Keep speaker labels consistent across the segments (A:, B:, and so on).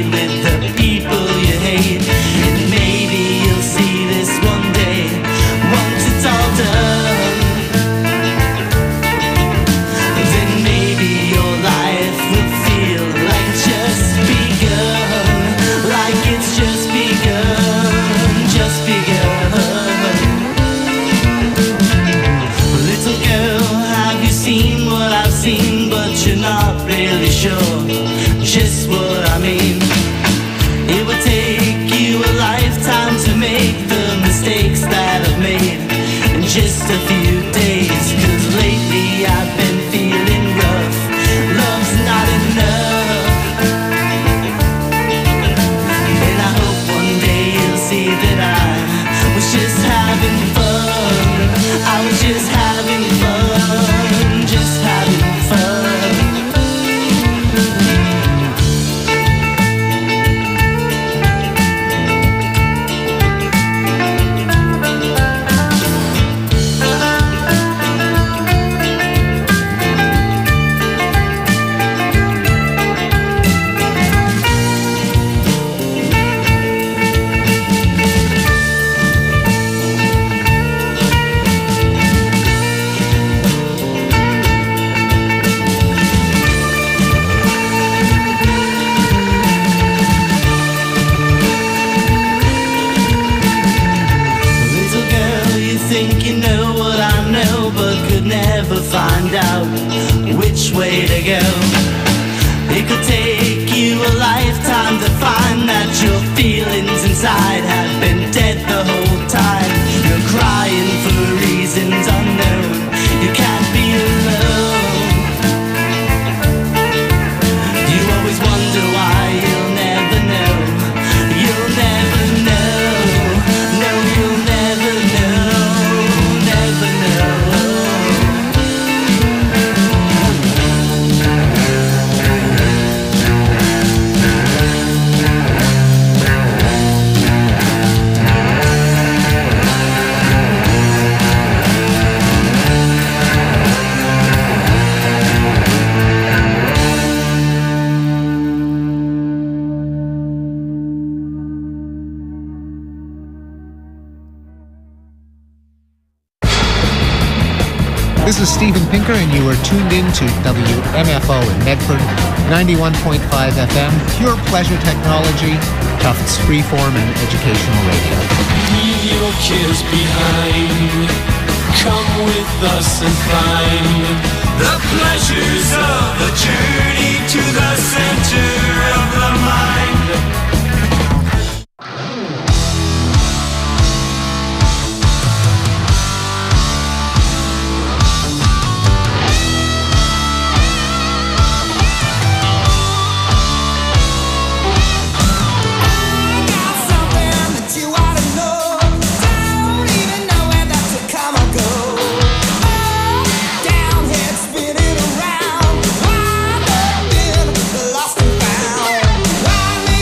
A: with the people you hate. And maybe you'll see this one day, once it's all done. Then maybe your life will feel like it's just begun, like it's just begun, just begun. Little girl, have you seen what I've seen? But you're not really sure just what I mean. It would take you a lifetime to make the mistakes that I've made in just a few days. 'Cause lately I've been feeling rough, love's not enough. And I hope one day you'll see that I was just having fun. I was just having fun, just having fun. Think you know what I know, but could never find out which way to go. It could take you a lifetime to find that your feelings inside have been dead the whole time. You're crying for reasons unknown. You can't be alone. You always wonder why you'll never know. You'll never know. No, you'll never know.
B: This is Steven Pinker, and you are tuned in to WMFO in Medford, 91.5 FM, pure pleasure technology, Tufts freeform and educational radio.
C: Leave your cares behind. Come with us and find the pleasures of a journey to the center of the mind.
D: Lost and found. Why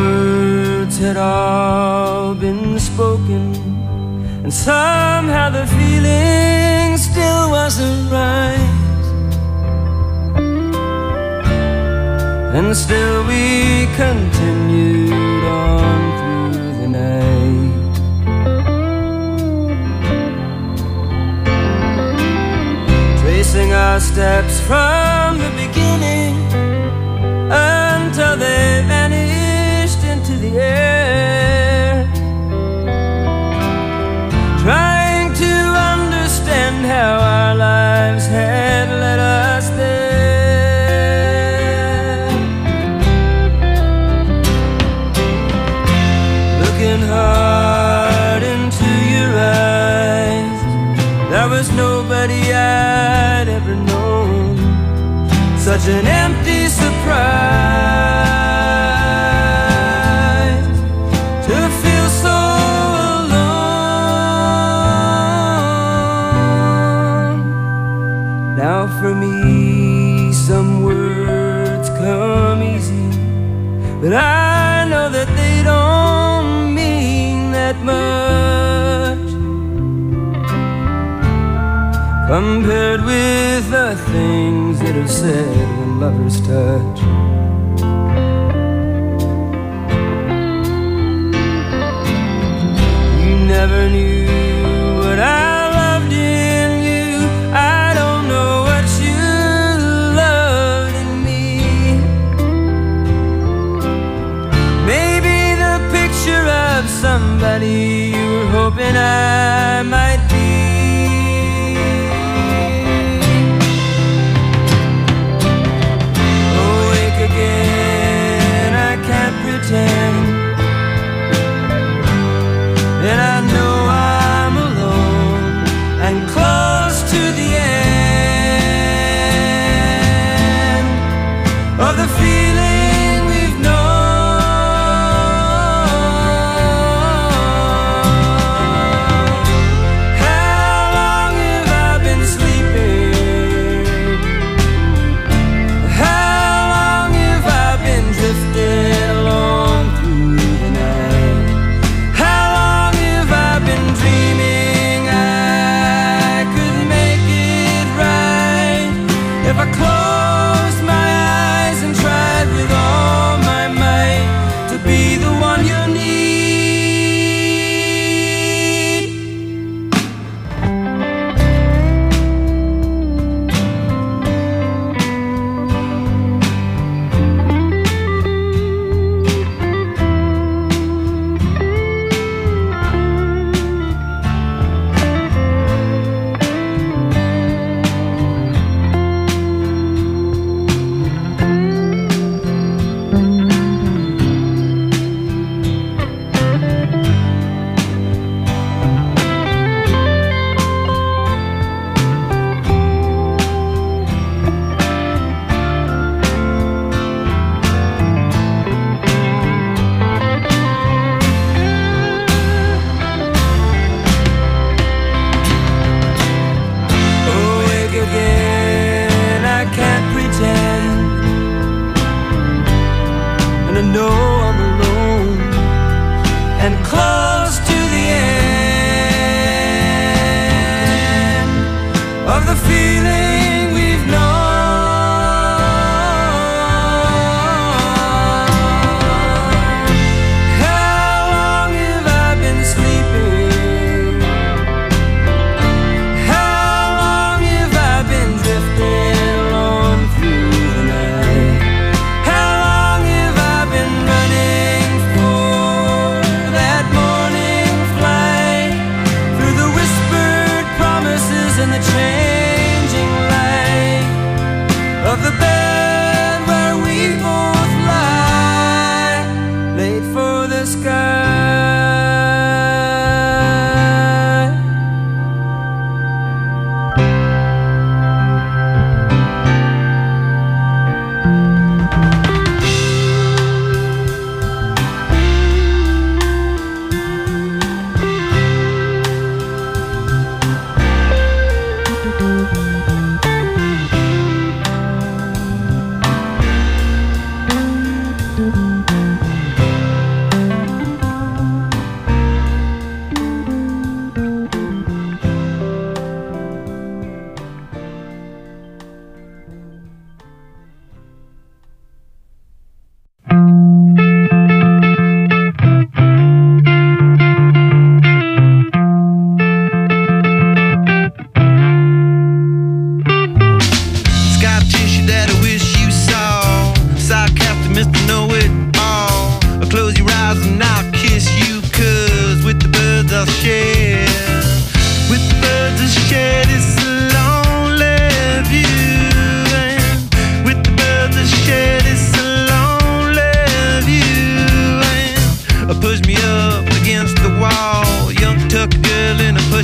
D: words had all been spoken, and somehow the feeling still wasn't right. And still we continued on through the night. Tracing our steps from the beginning until they vanished into the air, trying to understand how our lives had led us there. Looking hard into your eyes, there was nobody I'd ever known. Such an empty surprise to feel so alone. Now for me some words come easy, but I know that they don't mean that much compared with the things that are said when lovers touch. You never knew what I loved in you. I don't know what you loved in me. Maybe the picture of somebody you were hoping I might be. Again, I can't pretend, and I know I'm alone and close to the end of the feeling we've known. How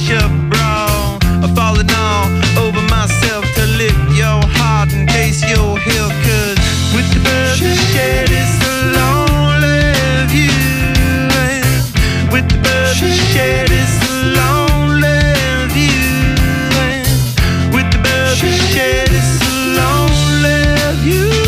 E: t-shirt bra, falling all over myself to lift your heart and taste your hill. Cause with the birds that shed it's a lonely view, and with the birds that shed it's a lonely view, and with the birds that shed it's a lonely view.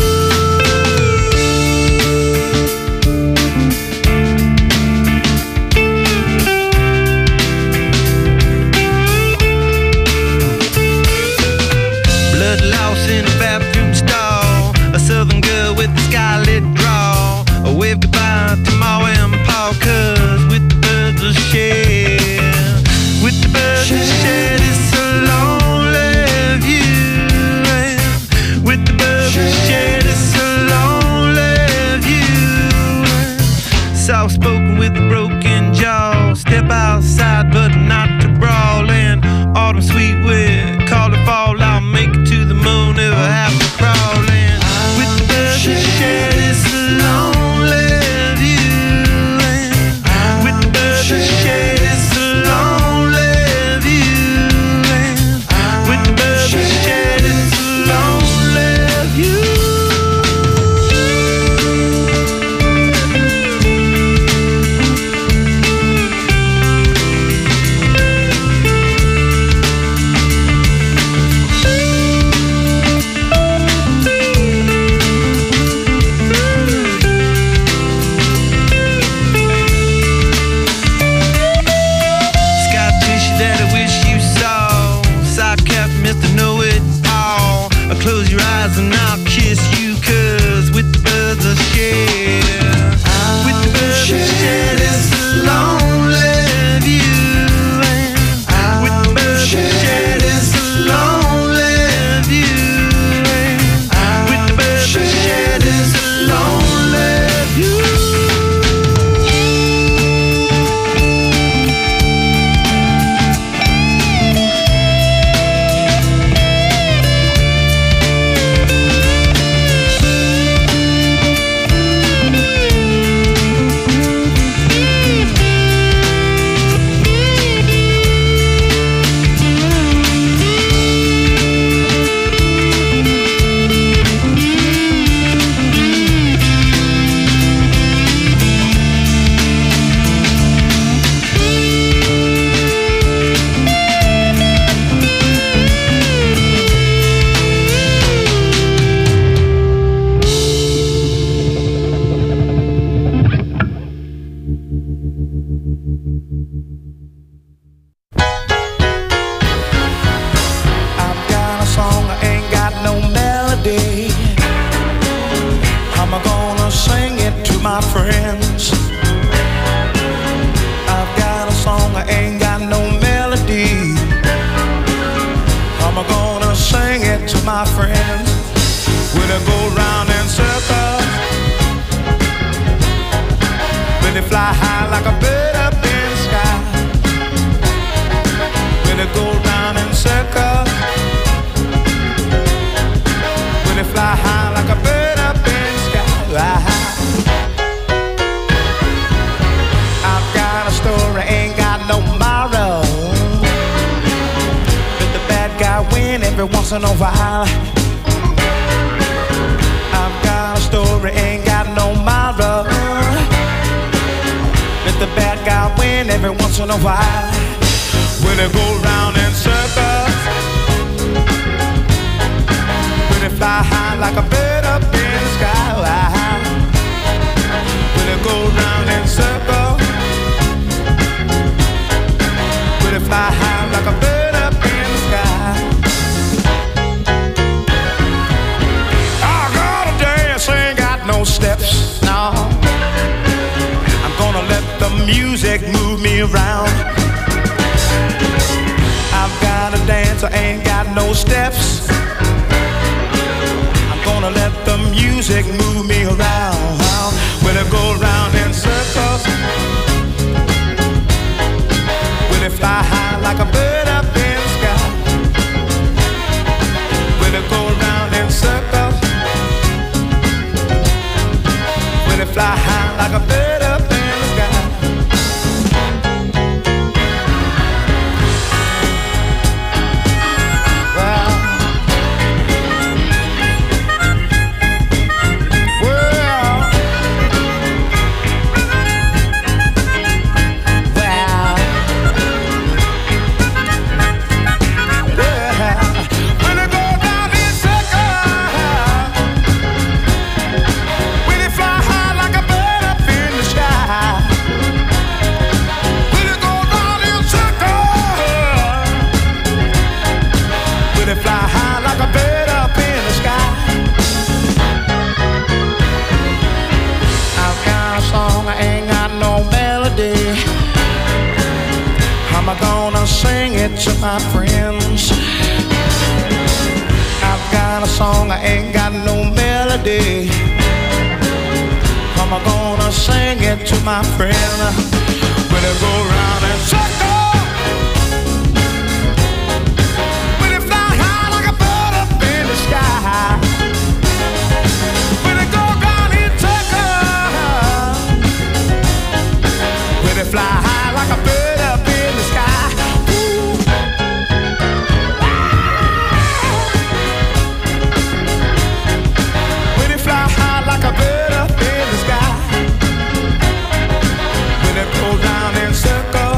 E: In a bathroom stall, a southern girl with a scarlet draw, a wave goodbye to Ma and Pa. Cause with the birds of shed, with the birds of shed it's a lonely view, and with the birds of shed it's a lonely view. Soft spoken with a broken jaw, step outside but not to brawl. And autumn sweet with call it fall, I'll make it to the moon if I have to crawl in. With the birds that shed it's a lonely view, and with the birds that shed it's a lonely view, and with the birds that shed it's a lonely view. Close your eyes and I'll kiss you. Cause with the birds of shed, with the birds of shed it's a lonely view, and with the birds of shed it's a lonely view, and with the birds of shed it's a lonely view. My friends, I've got a song, I ain't got no melody. I'm gonna sing it to my friends. When I go round in circles, when they fly high like a bird up in the sky. When I go round in circles, when they fly high like a bird up in the sky. Story ain't got no moral, let the bad guy win every once in a while. I've got a story, ain't got no moral, let the bad guy win every once in a while. When they go round in circles, when they fly high like a bird up in the sky. When they go round in circles, fly high like a bird up in the sky. I gotta dance, ain't got no steps, no. I'm gonna let the music move me around. I've gotta dance, I ain't got no steps. I'm gonna let the music move me around. When I go round in circles, when I fly high like a bird up in the sky. When I go round in circles, when I fly high like a bird up in the sky.
F: my friends. I've got a song, I ain't got no melody. I'm gonna sing it to my friend. When it go round and circle, when it fly high like a bird up in the sky. When it go round and circle, when it fly high like a bird up in the sky. Ooh. When it fly high like a bird up in the sky. When it go round and circle,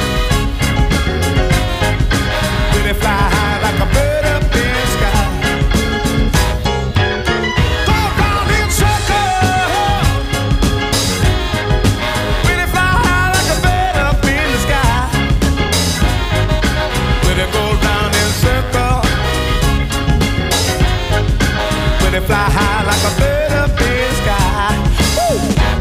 F: when it fly high like a bird up in the sky. Go round and circle, when it fly high like a bird up in the sky. When it go round and circle, when it fly high like a bird up in the sky. Woo!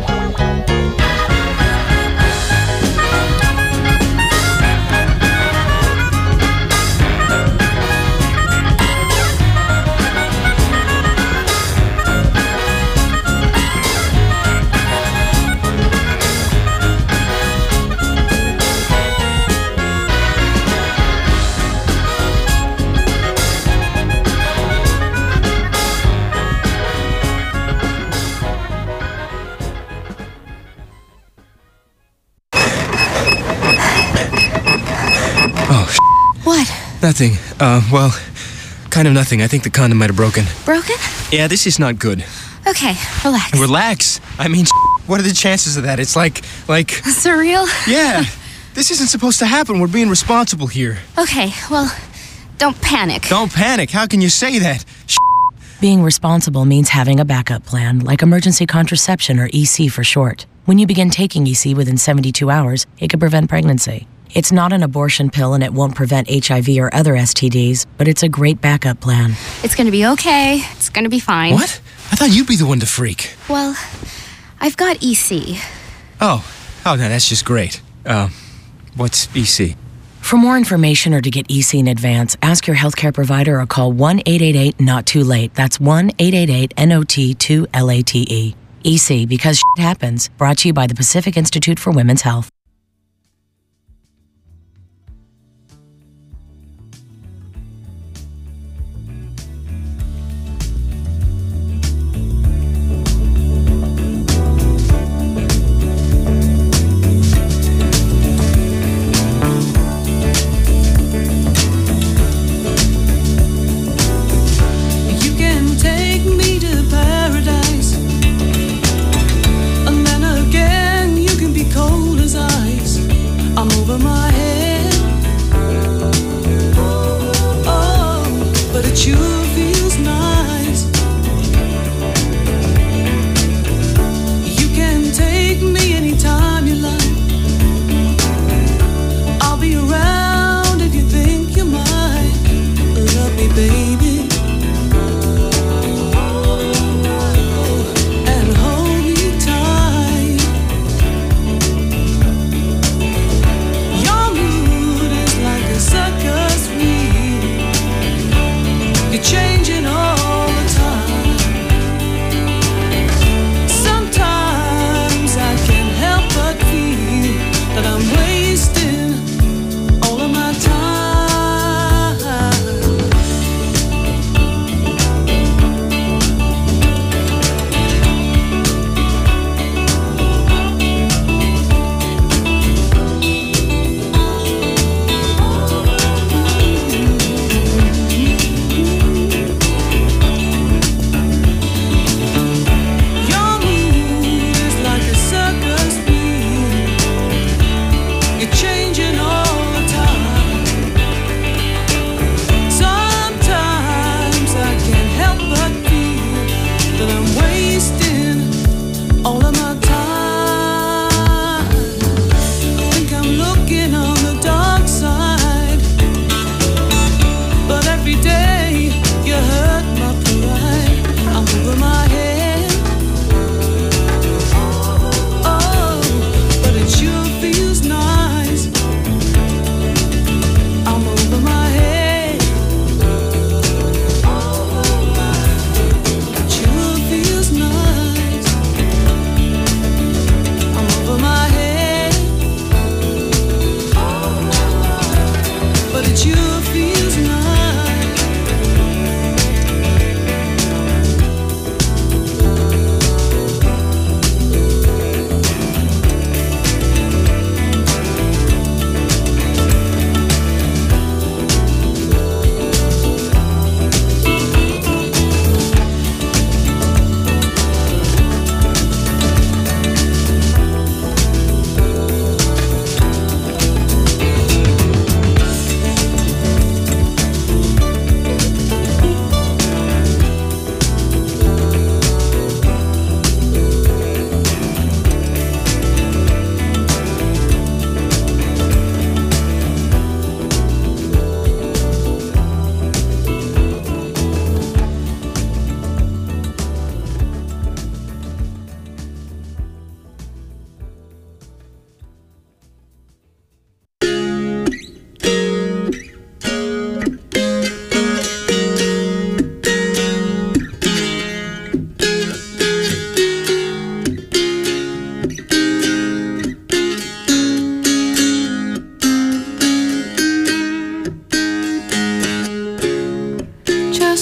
G: What?
H: Nothing. Well, kind of nothing. I think the condom might have broken.
G: Broken?
H: Yeah, this is not good.
G: Okay, relax.
H: Relax. I mean, what are the chances of that? It's like...
G: Surreal?
H: Yeah. This isn't supposed to happen. We're being responsible here.
G: Okay, well, don't panic.
H: Don't panic. How can you say that?
I: Being responsible means having a backup plan, like emergency contraception or EC for short. When you begin taking EC within 72 hours, it can prevent pregnancy. It's not an abortion pill and it won't prevent HIV or other STDs, but it's a great backup plan.
G: It's gonna be okay. It's gonna be fine.
H: What? I thought you'd be the one to freak.
G: Well, I've got EC.
H: Oh, no, that's just great. What's EC?
I: For more information or to get EC in advance, ask your healthcare provider or call 1-888-NOT-TOO-LATE. That's 1-888-NOT-2-LATE. EC, because shit happens. Brought to you by the Pacific Institute for Women's Health.
J: You can take me to paradise, and then again you can be cold as ice.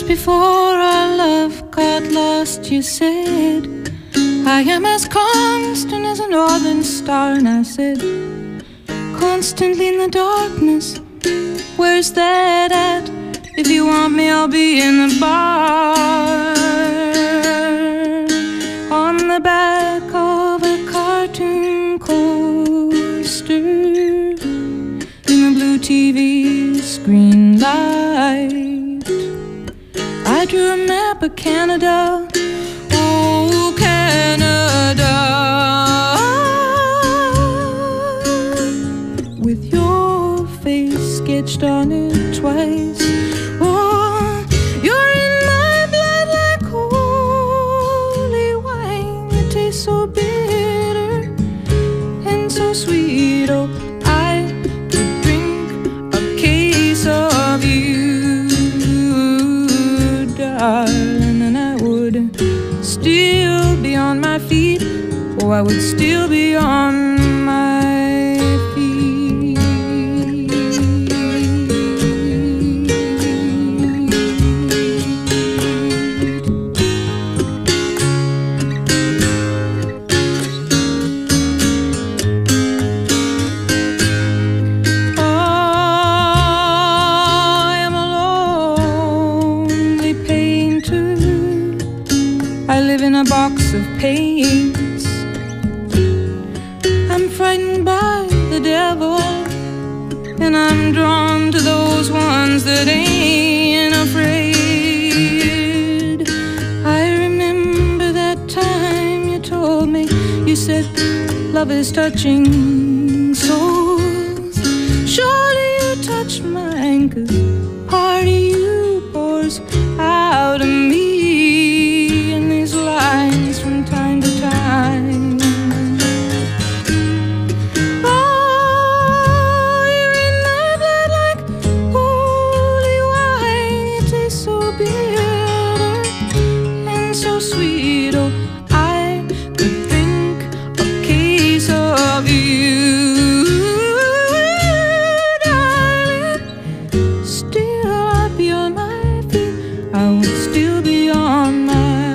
J: Just before our love got lost, you said, I am as constant as a northern star. And I said, constantly in the darkness, where's that at? If you want me, I'll be in the bar. On the back of a cartoon coaster, in the blue TV screen light, I drew a map of Canada. Oh, Canada, with your face sketched on it twice. Oh, you're in my blood like holy wine. You taste so bitter and so sweet. Oh, I could drink a case of you, darling, and I would still be on my feet. Oh, I would still be on my feet. Oh, I am a lonely painter. I live in a box of paints. I'm frightened by the devil, and I'm drawn to those ones that ain't afraid. I remember that time you told me, you said, love is touching souls. Surely you touch mine, 'cause part of you pours out of me in these lines from time to time. Oh, you're in my blood like holy wine. You taste so bitter and so sweet. Oh, I could drink a case of you, darling. Still I'd be on my feet. I would still be on my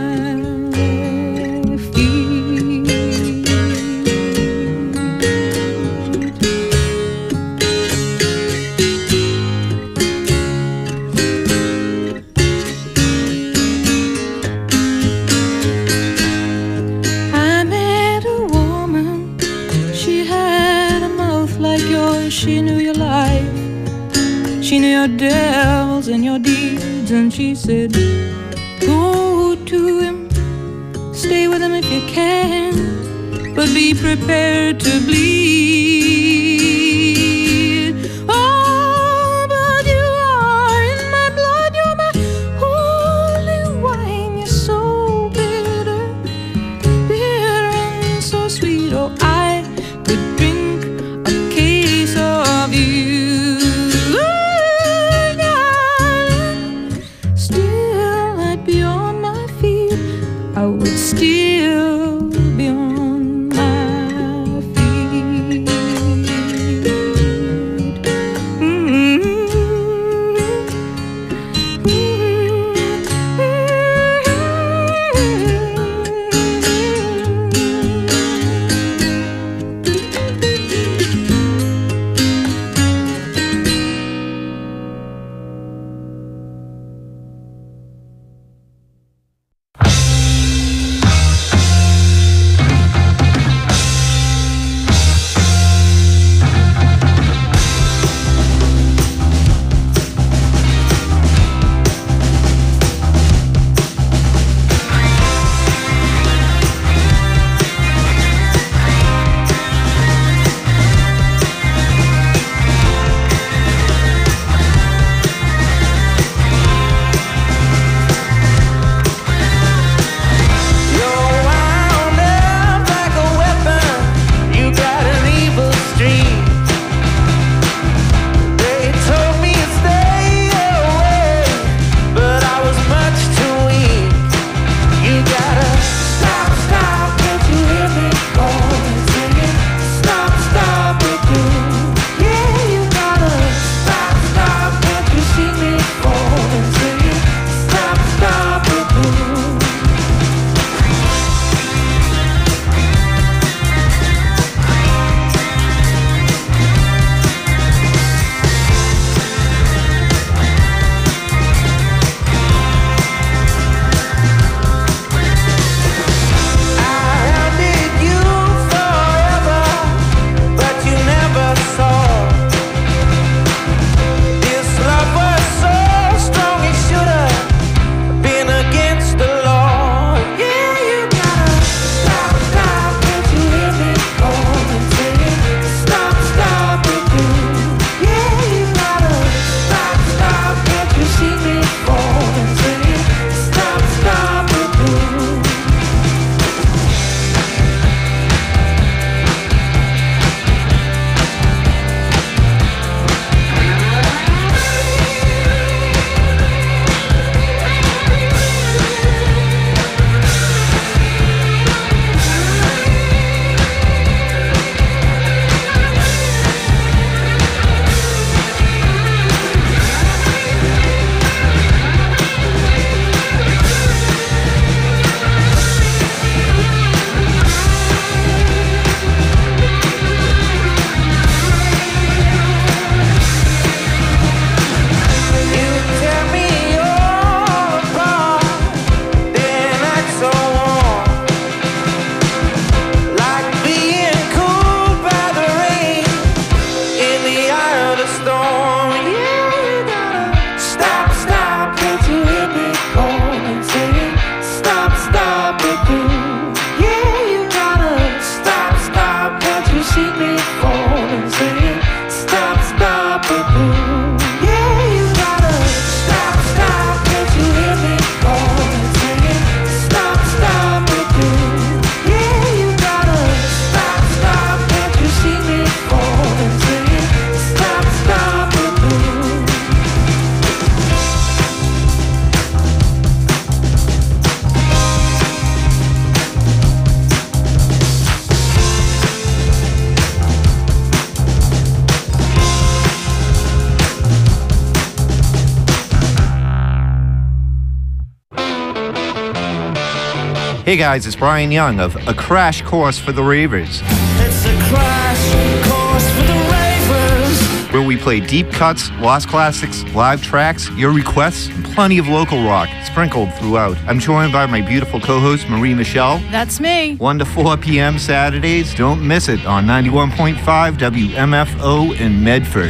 J: she knew your life, she knew your devils and your deeds, and she said, go to him, stay with him if you can, but be prepared to bleed. Oh, but you are in my blood, you're my holy wine. You're so bitter, bitter and so sweet. Oh, I could drink a case of you, darling. Still I'd be on my feet. I would still be on my feet.
K: Hey guys, it's Brian Young of A Crash Course for the Ravers.
A: It's a crash course for the ravers.
K: Where we play deep cuts, lost classics, live tracks, your requests, and plenty of local rock sprinkled throughout. I'm joined by my beautiful co-host, Marie Michelle.
L: That's me.
K: 1 to 4 p.m. Saturdays. Don't miss it on 91.5 WMFO in Medford.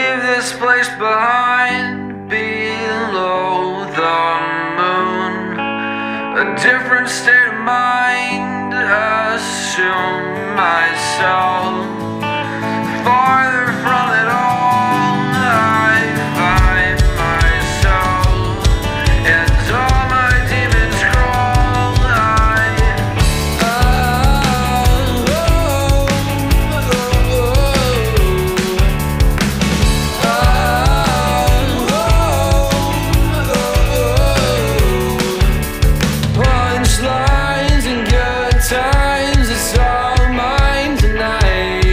D: leave this place behind below the moon. A different state of mind, assume myself farther from it all. I find myself and all my demons crawl. Punchlines and good times, it's all mine tonight.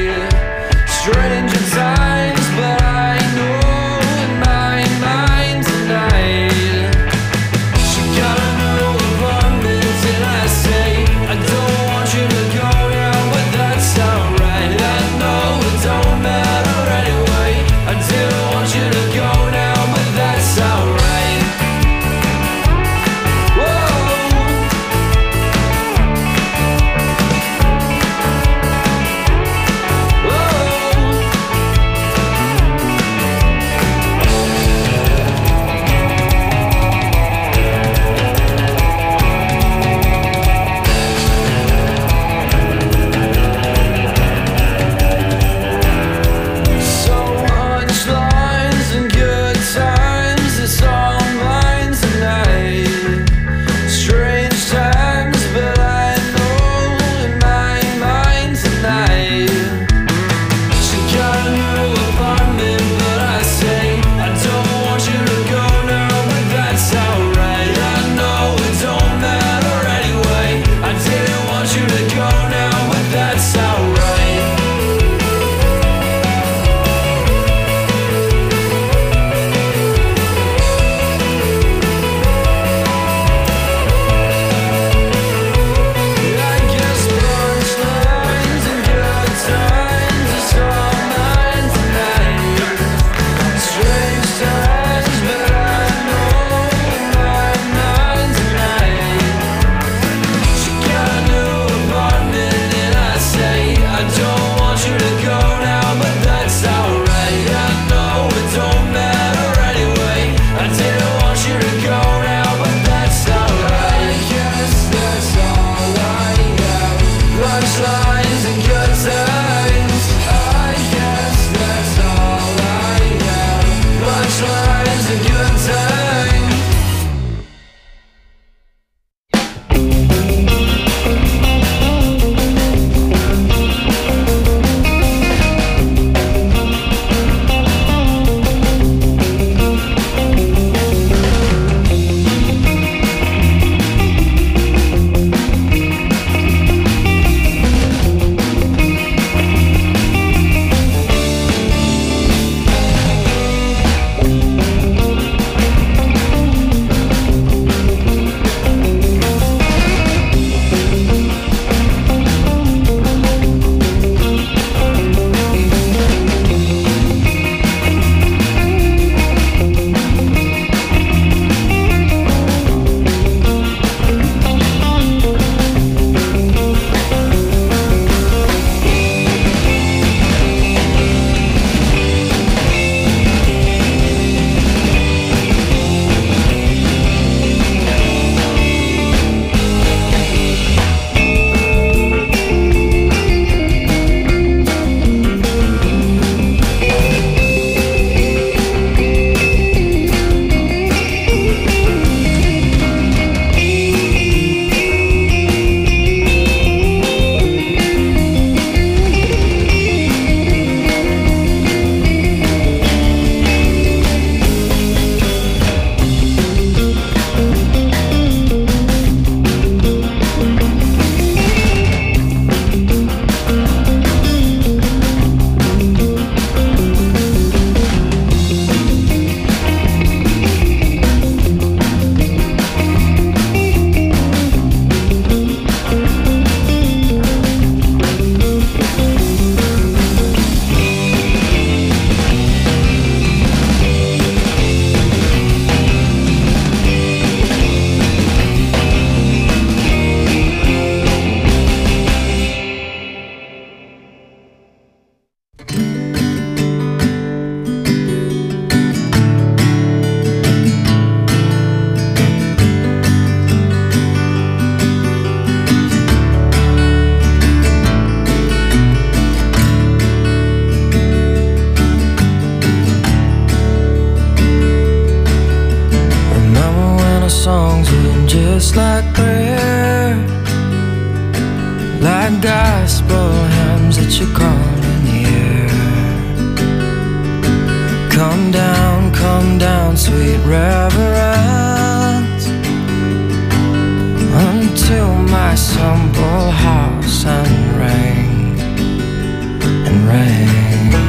D: just like prayer, like gospel hymns that you call in the air. Come down, sweet reverence, until my simple house and rain and rain.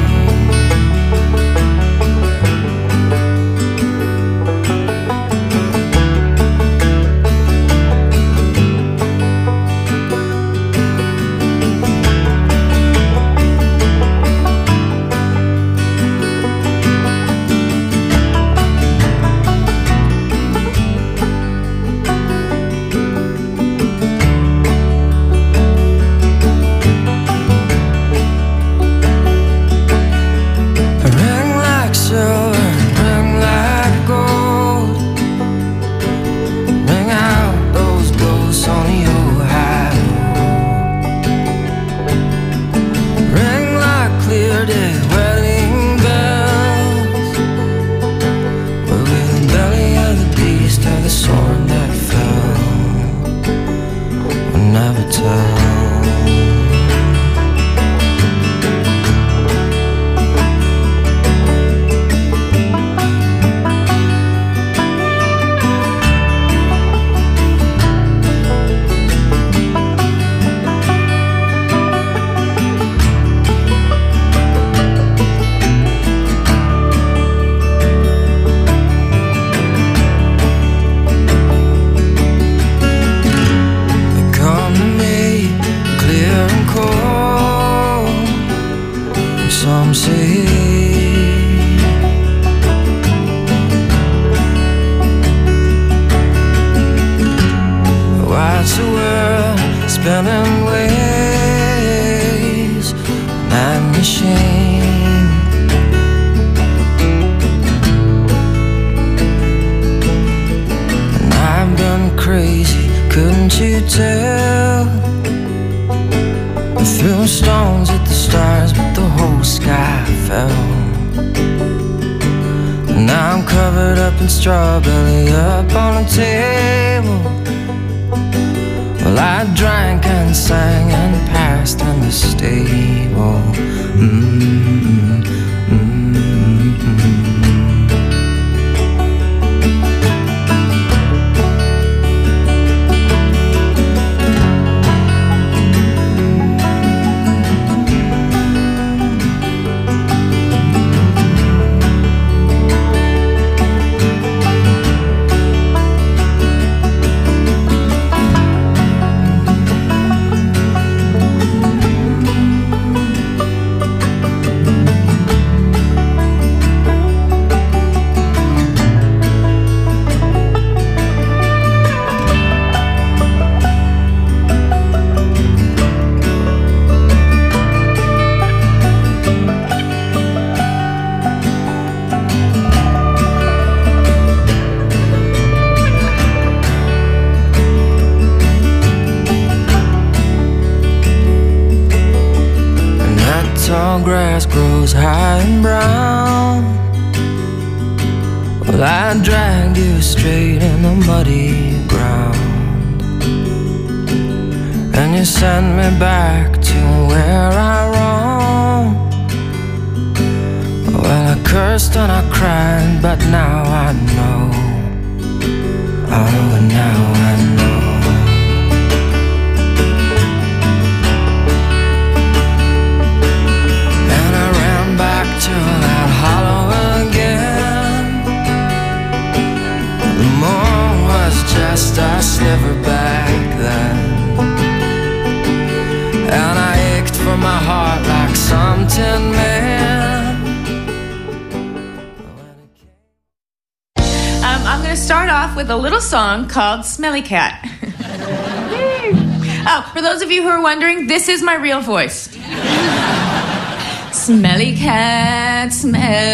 D: Strawberry up on a table. Well, I drank and sang and passed in the stable. Grass grows high and brown. Well, I dragged you straight in the muddy ground, and you sent me back to where I roamed. Well, I cursed and I cried, but now I know. Oh, now I know. To that hollow again. The moon was just a sliver back then, and I ached for my heart like some tin man.
L: I'm going to start off with a little song called Smelly Cat. Oh, for those of you who are wondering, this is my real voice. Smelly cat, smell.